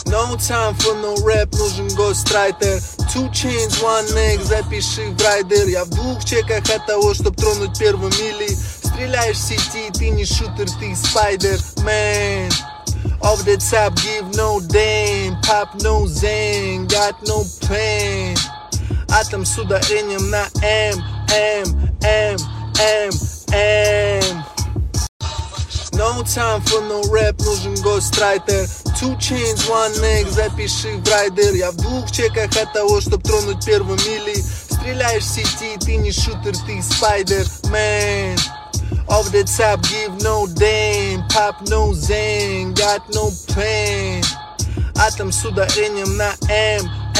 No time for no rap, нужен гострайтер. 2 Chainz, 1 X, запиши в райдер. Я в 2 чеках от того, чтоб тронуть первую мили. Стреляешь в сети, ты не шутер, ты спайдер, man. Off the top, give no damn. Pop no zang, got no plan. Атом с ударением на M. No time for no rap, нужен гострайтер. 2 Chainz, 1 X, запиши в райдер. Я в 2 чеках от того, чтоб тронуть первую мили. Стреляешь в сети, ты не шутер, ты спайдер, man. Off the top, give no damn. Pop no zang, got no plan. Атом с ударением на M.